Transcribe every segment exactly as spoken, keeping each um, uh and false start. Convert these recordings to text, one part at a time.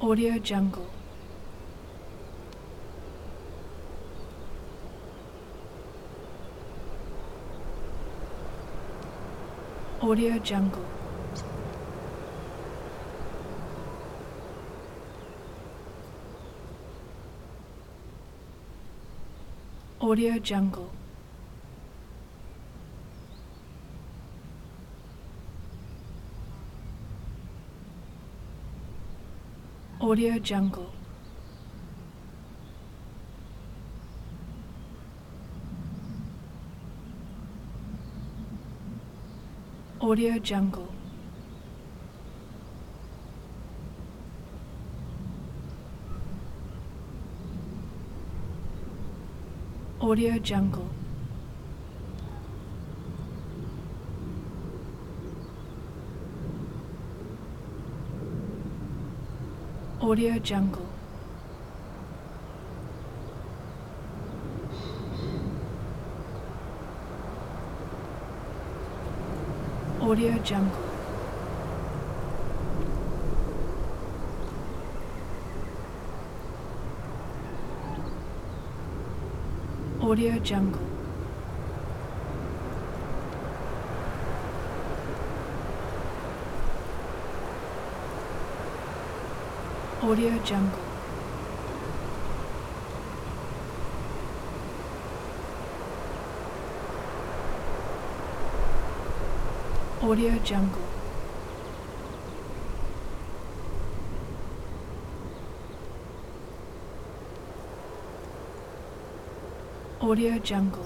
Audio Jungle. Audio Jungle. Audio Jungle. Audio Jungle. Audio Jungle. Audio Jungle. Audio Jungle. Audio Jungle. Audio Jungle. Audio Jungle. Audio Jungle. Audio Jungle.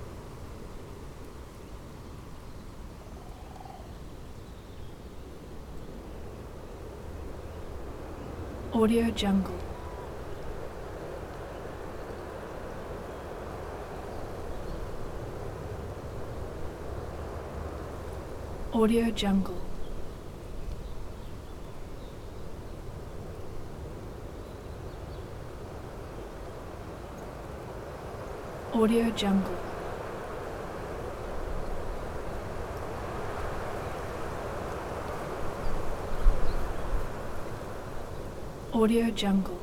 Audio Jungle. Audio Jungle. Audio Jungle. Audio Jungle.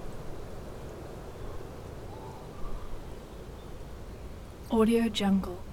Audio Jungle.